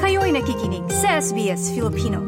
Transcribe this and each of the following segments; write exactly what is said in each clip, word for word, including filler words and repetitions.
Kayo'y nakikinig sa S B S Filipino.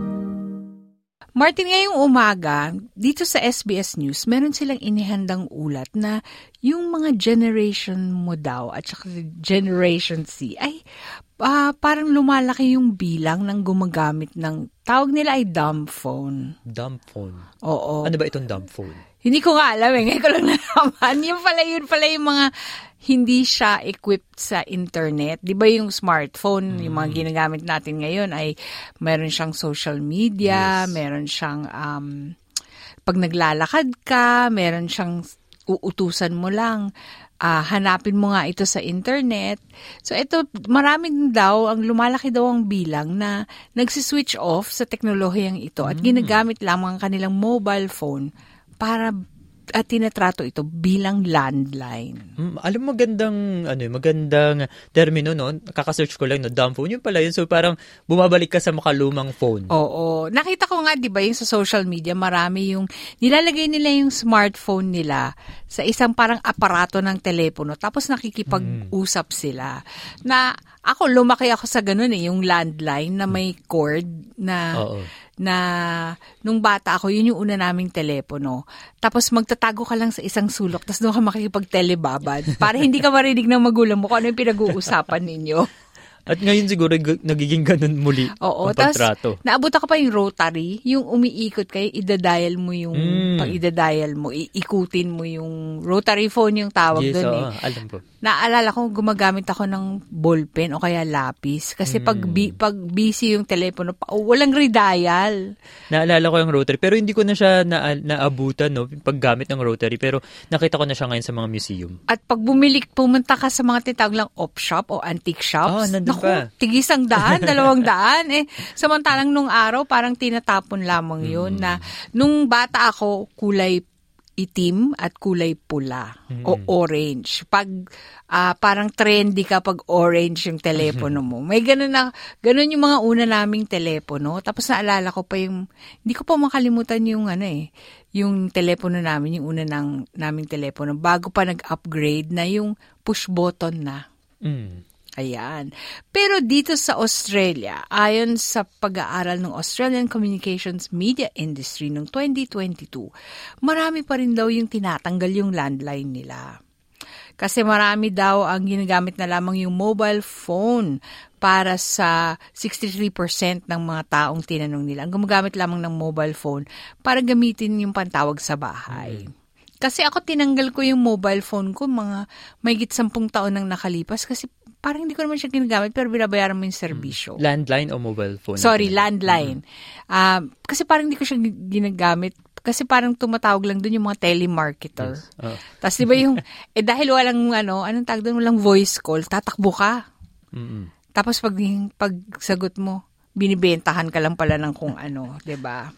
Martin, ngayong umaga, dito sa S B S News, meron silang inihandang ulat na yung mga generation mo daw at saka Generation Z ay uh, parang lumalaki yung bilang ng gumagamit ng, tawag nila ay dumb phone. Dumb phone? Oo. Ano ba itong dumb phone? Hindi ko nga alam eh. Ngayon ko lang nalaman. Yung pala, yun pala yung mga hindi siya equipped sa internet. Di ba yung smartphone, mm. yung mga ginagamit natin ngayon ay meron siyang social media, yes. meron siyang, um, pag naglalakad ka, meron siyang uutusan mo lang, uh, hanapin mo nga ito sa internet. So ito, maraming daw, ang lumalaki daw ang bilang na nagsiswitch off sa teknolohiyang ito at mm. ginagamit lamang ang kanilang mobile phone para at tinatrato ito bilang landline. Mm, alam mo, magandang, ano, magandang termino, no? Kakasearch ko lang, no? Dumb phone, yun pala yun. So, parang bumabalik ka sa makalumang phone. Oo. Nakita ko nga, di ba, yung sa social media, marami yung, nilalagay nila yung smartphone nila sa isang parang aparato ng telepono, tapos nakikipag-usap mm. sila. Na, ako, lumaki ako sa ganun eh, yung landline na may cord na, Oo. na nung bata ako, yun yung una naming telepono. Tapos magtatago ka lang sa isang sulok, tapos doon ka makikipag-telebabad para hindi ka marinig ng magulang mo kung ano yung pinag-uusapan ninyo. At ngayon siguro g- nagiging ganun muli Oo, ang pagtrato. Oo, naabot ako pa yung rotary, yung umiikot kayo, idadial mo yung, mm. pag idadial mo, iikutin mo yung rotary phone yung tawag yes, doon oh, eh. Alam ko. Naalala ko, gumagamit ako ng ballpen o kaya lapis. Kasi mm. pag, bi- pag busy yung telepono, oh, walang redial. Naalala ko yung rotary, pero hindi ko na siya na- naabutan, no, paggamit ng rotary. Pero nakita ko na siya ngayon sa mga museum. At pag bumili, pumunta ka sa mga tinatawag lang op shop o antique shops, oh, nandun naku, pa. Tigisang daan, dalawang daan. Eh, samantalang nung araw, parang tinatapon lamang yun mm. na nung bata ako, kulay itim at kulay pula mm. o orange. Pag uh, parang trendy ka pag orange yung telepono mo. May ganun na, ganun yung mga una naming telepono. Tapos naalala ko pa yung, hindi ko pa makalimutan yung ano eh, yung telepono namin, yung una ng, naming telepono, bago pa nag-upgrade na yung push button na. Mm. Ayan. Pero dito sa Australia, ayon sa pag-aaral ng Australian Communications Media Industry noong twenty twenty-two, marami pa rin daw yung tinatanggal yung landline nila. Kasi marami daw ang ginagamit na lamang yung mobile phone para sa sixty-three percent ng mga taong tinanong nila. Ang gumagamit lamang ng mobile phone para gamitin yung pantawag sa bahay. Mm-hmm. Kasi ako tinanggal ko yung mobile phone ko mga mahigit sampung taon nang nakalipas kasi parang hindi ko naman siya ginagamit pero binabayaran mo yung serbisyo. Landline o mobile phone? Sorry, landline. Mm-hmm. Uh, kasi parang hindi ko siya ginagamit kasi parang tumatawag lang doon yung mga telemarketer. Yes. Oh. Tapos di ba yung, eh dahil walang, ano, anong tawag doon, walang voice call, tatakbo ka. Mm-hmm. Tapos pag, pag sagot mo, binibentahan ka lang pala ng kung ano, di ba?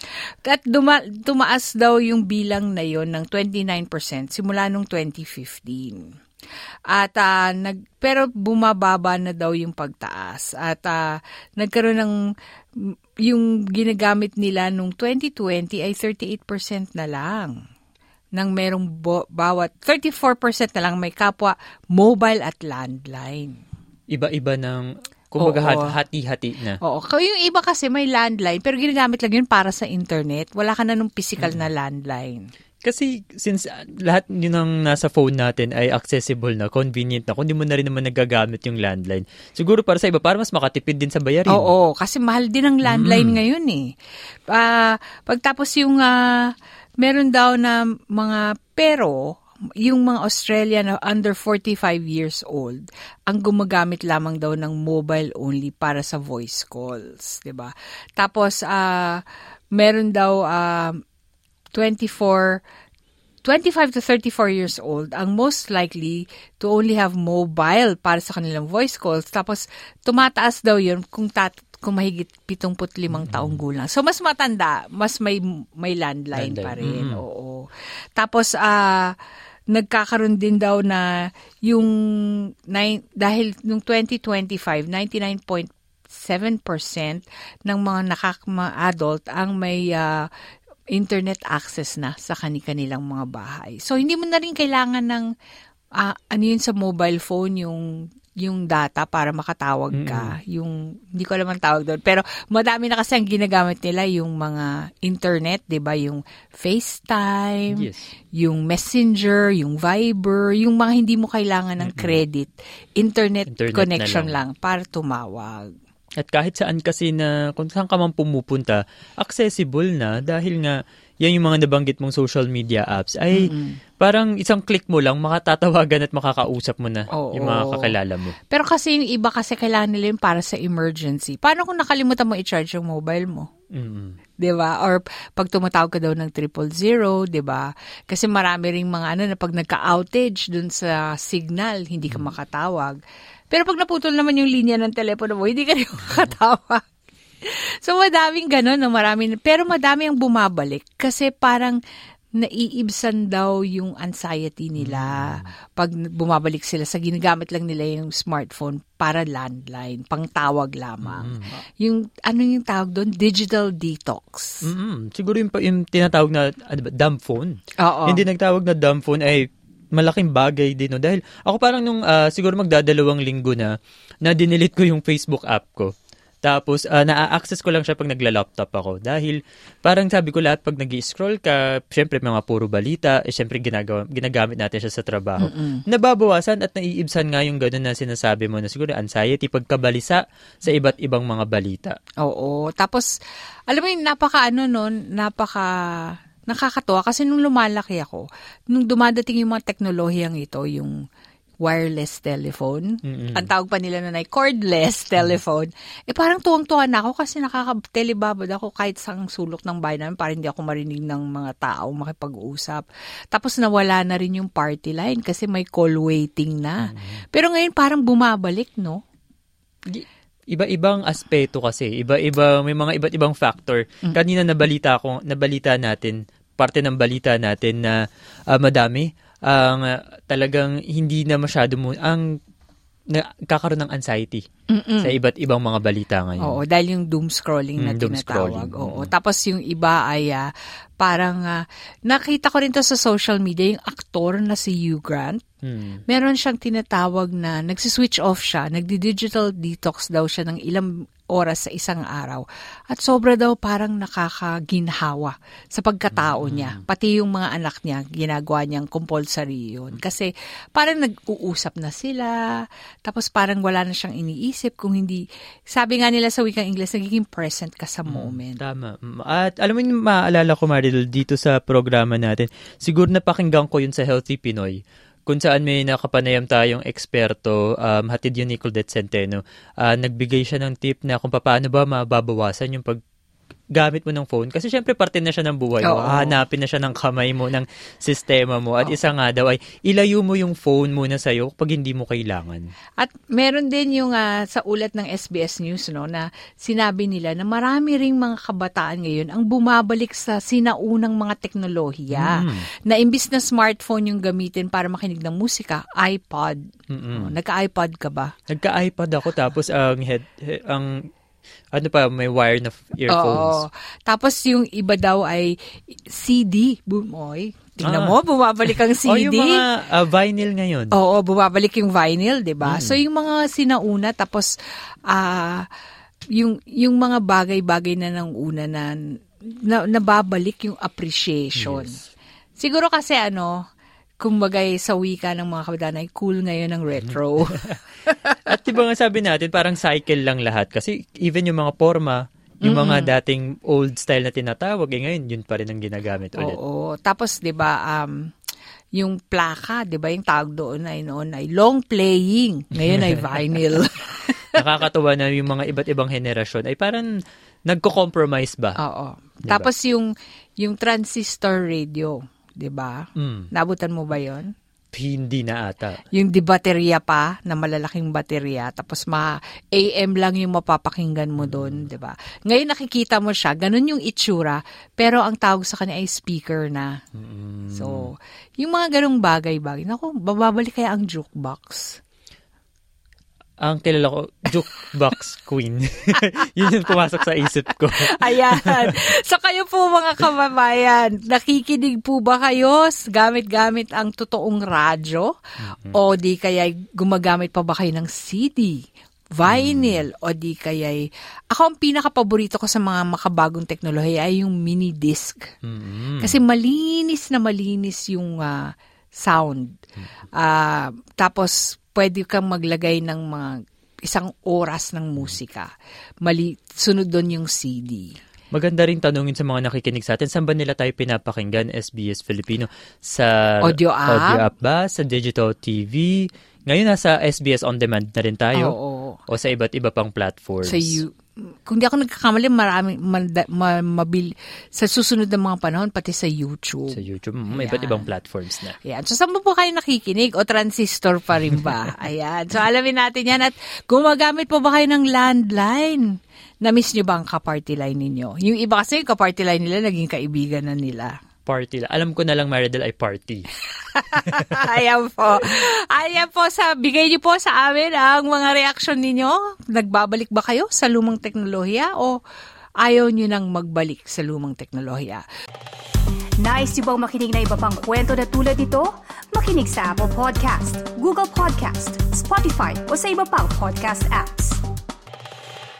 At duma- tumaas daw yung bilang na yon ng twenty-nine percent simula nung twenty fifteen. At uh, nag pero bumababa na daw yung pagtaas at uh, nagkaroon ng yung ginagamit nila nung twenty twenty ay thirty-eight percent na lang nang merong bo- bawat thirty-four percent na lang may kapwa mobile at landline. Iba-iba ng kumbaga Oo. hati-hati na. Oo. Yung iba kasi may landline pero ginagamit lang yun para sa internet. Wala ka na nung physical hmm. na landline. Kasi since uh, lahat yun ang nasa phone natin ay accessible na, convenient na, kung di mo na rin naman nagagamit yung landline, siguro para sa iba, para mas makatipid din sa bayarin. Oo, kasi mahal din ang landline mm. ngayon eh. Uh, pagtapos yung, uh, meron daw na mga, pero, yung mga Australian na under forty-five years old, ang gumagamit lamang daw ng mobile only para sa voice calls, diba? Tapos, uh, meron daw, uh, twenty-four, twenty-five to thirty-four years old, ang most likely to only have mobile para sa kanilang voice calls. Tapos, tumataas daw yun kung, tat- kung mahigit pitungput limang mm-hmm. taong gulang. So, mas matanda, mas may, may landline, landline. pa rin. Mm-hmm. Oo. Tapos, ah, uh, nagkakaroon din daw na yung, nine, dahil nung twenty twenty-five, ninety-nine point seven percent ng mga nakaka-adult ang may uh, internet access na sa kani-kanilang mga bahay. So, hindi mo na rin kailangan ng, uh, ano yun sa mobile phone, yung yung data para makatawag ka. Mm-hmm. Yung, hindi ko alam ang tawag doon. Pero madami na kasi ang ginagamit nila yung mga internet, di ba? Yung FaceTime, yes. Yung Messenger, yung Viber, yung mga hindi mo kailangan ng credit. Internet, internet connection lang. lang para tumawag. At kahit saan kasi na, kung saan ka man pumupunta, accessible na dahil nga yan yung mga nabanggit mong social media apps ay mm-hmm. parang isang click mo lang makatatawagan at makakausap mo na Oo. yung mga kakilala mo. Pero kasi yung iba kasi kailangan nila yung para sa emergency. Paano kung nakalimutan mo i-charge yung mobile mo? Mm-hmm. 'Di ba? Or pag tumatawag ka daw ng triple zero, 'di ba? Kasi marami ring mga ano na pag nagka-outage dun sa signal, hindi ka mm-hmm. makatawag. Pero pag naputol naman yung linya ng telepono mo, hindi ka rin makatawag. So, madaming gano'n, no? Marami, pero madami ang bumabalik kasi parang naiibsan daw yung anxiety nila mm. pag bumabalik sila sa ginagamit lang nila yung smartphone para landline, pang tawag lamang. Mm. Yung, ano yung tawag doon? Digital detox. Mm-hmm. Siguro yung, yung tinatawag na ano ba, dumb phone. Oo. Hindi nagtawag na dumb phone ay malaking bagay din. No? Dahil ako parang nung uh, siguro magdadalawang linggo na na dinelete ko yung Facebook app ko. Tapos, uh, na-access ko lang siya pag nagla-laptop ako. Dahil, parang sabi ko lahat, pag nag-i-scroll ka, syempre mga puro balita, eh, syempre ginagawa, ginagamit natin siya sa trabaho. Mm-mm. Nababawasan at naiibsan nga yung gano'n na sinasabi mo na siguro anxiety, pagkabalisa sa iba't ibang mga balita. Oo. Tapos, alam mo yung napaka ano nun, napaka nakakatuwa kasi nung lumalaki ako, nung dumadating yung mga teknolohiyang ito, yung wireless telephone. Mm-hmm. Ang tawag pa nila na ay cordless telephone. Mm-hmm. Eh parang tuwang-tuwa na ako kasi nakaka-telebabad ako kahit sa sulok ng bahay namin para hindi ako marinig ng mga tao makipag-usap. Tapos nawala na rin yung party line kasi may call waiting na. Mm-hmm. Pero ngayon parang bumabalik, no? Iba-ibang aspeto kasi. Iba-iba, may mga iba't ibang factor. Mm-hmm. Kanina nabalita ko, nabalita natin, parte ng balita natin na uh, madami ang uh, talagang hindi na masyado mo ang nakakaroon ng anxiety Mm-mm. sa iba't ibang mga balita ngayon. Oo, dahil yung doom scrolling na mm, doom tinatawag. Scrolling. Oo. Mm-hmm. Tapos yung iba ay uh, parang uh, nakita ko rin to sa social media, yung aktor na si Hugh Grant. Hmm. Meron siyang tinatawag na nagsiswitch off siya, nagdi-digital detox daw siya ng ilang oras sa isang araw. At sobra daw parang nakakaginhawa sa pagkatao mm-hmm. niya. Pati yung mga anak niya, ginagawa niyang compulsory yun. Kasi parang nag-uusap na sila, tapos parang wala na siyang iniisip kung hindi, sabi nga nila sa wikang Ingles, nagiging present ka sa moment. Mm, tama. At alam mo yung maalala ko, Marilyn, dito sa programa natin, siguro napakinggan ko yun sa Healthy Pinoy, kung saan may nakapanayam tayong eksperto, um, hatid yun ni Claudette Centeno, uh, nagbigay siya ng tip na kung paano ba mababawasan yung paggamit mo ng phone. Kasi syempre parte na siya ng buhay mo. Hahanapin na siya ng kamay mo, ng sistema mo. At Oo. isa nga daw ay ilayo mo yung phone muna sa'yo pag hindi mo kailangan. At meron din yung uh, sa ulat ng S B S News, no, na sinabi nila na marami ring mga kabataan ngayon ang bumabalik sa sinaunang mga teknolohiya. Mm. Na imbis na smartphone yung gamitin para makinig ng musika, iPod. Oh, nagka-iPod ka ba? Nagka-iPod ako tapos ang head he, ang ano pa, may wire na earphones. Oo. Tapos yung iba daw ay C D. Bumoy. Tingnan ah. mo, bumabalik ang C D. O yung mga uh, vinyl ngayon. Oo, bumabalik yung vinyl, di ba? Mm. So yung mga sinauna, tapos uh, yung, yung mga bagay-bagay na nang una na, na nababalik yung appreciation. Yes. Siguro kasi ano, kumbagay sa wika ng mga kabataan ay cool ngayon ng retro. At diba nga sabi natin, parang cycle lang lahat. Kasi even yung mga forma, yung mm-hmm. mga dating old style na tinatawag, eh ngayon yun pa rin ang ginagamit ulit. Oo. Tapos diba, um, yung plaka, diba yung tawag doon ay noon ay long playing. Ngayon ay vinyl. Nakakatuwa na yung mga iba't ibang henerasyon ay parang nagko-compromise ba? Oo. Diba? Tapos yung, yung transistor radio, diba? Mm. Nabutan mo ba yon? Hindi na ata. Yung di baterya pa, na malalaking baterya, tapos ma-A M lang yung mapapakinggan mo doon, di ba? Ngayon nakikita mo siya, ganun yung itsura, pero ang tawag sa kanya ay speaker na. Mm. So, yung mga ganung bagay-bagay, naku, bababalik kaya ang jukebox? Ang kilala ko, Jukebox Queen. Yun yung pumasok sa isip ko. Ayan. So kayo po mga kababayan, nakikinig po ba kayo gamit-gamit ang totoong radyo? Mm-hmm. O di kaya gumagamit pa ba kayo ng C D, vinyl, mm-hmm. o di kaya ako ang pinaka-paborito ko sa mga makabagong teknolohiya ay yung mini disc. Mm-hmm. Kasi malinis na malinis yung uh, sound. Uh, tapos pwede kang maglagay ng mga isang oras ng musika. Mali, sunod doon yung C D. Maganda rin tanungin sa mga nakikinig sa atin, saan ba nila tayo pinapakinggan, S B S Filipino? Sa audio app? Audio app ba? Sa digital T V? Ngayon nasa S B S On Demand na rin tayo? Oo. O sa iba't iba pang platforms? Sa you, kung di ako nagkakamali, maraming, manda, ma, mabil, sa susunod na mga panahon, pati sa YouTube. Sa YouTube, may iba't ibang platforms na. Ayan. So, saan mo po kayo nakikinig? O transistor pa rin ba? Ayan. So, alamin natin yan. At gumagamit po ba kayo ng landline? Na-miss nyo ba ang ka-party line ninyo? Yung iba kasi, yung ka-party line nila, naging kaibigan na nila. Party. Alam ko na lang, Maridel, ay party. Ayan po. Ayan po, sa, bigay niyo po sa amin ang mga reaksyon ninyo. Nagbabalik ba kayo sa lumang teknolohiya o ayaw niyo nang magbalik sa lumang teknolohiya? Nice yung bang makinig na iba pang kwento na tulad ito? Makinig sa Apple Podcast, Google Podcast, Spotify o sa iba pang podcast apps.